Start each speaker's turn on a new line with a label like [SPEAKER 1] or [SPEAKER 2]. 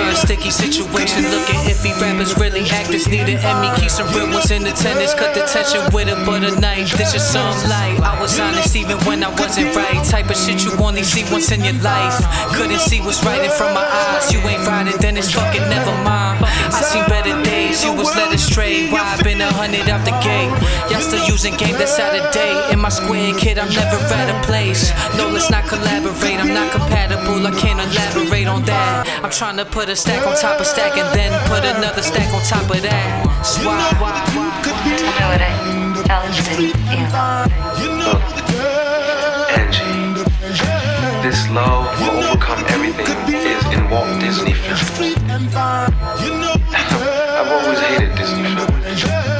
[SPEAKER 1] Getting sticky situation, looking iffy. Rappers really actors need an Emmy. Keep some real ones in attendance. Cut the tension with a butter knife. This is some light. I was honest even when I wasn't right. Type of shit you only see once in your life. Couldn't see what's right in front of my eyes. You ain't riding, then it's fucking never mind. I seen better days, you was led astray. Why I been 100 out the gate? Y'all still using game that's out of date. In my square kid, I'm never at a place. No, let's not collaborate. I'm not compatible, I can't elaborate on that. I'm trying to put a stack on top of stack and then put another stack on top of that. Swap.
[SPEAKER 2] Look, Angie, this love will overcome everything is in Walt Disney films. I've always hated Disney films.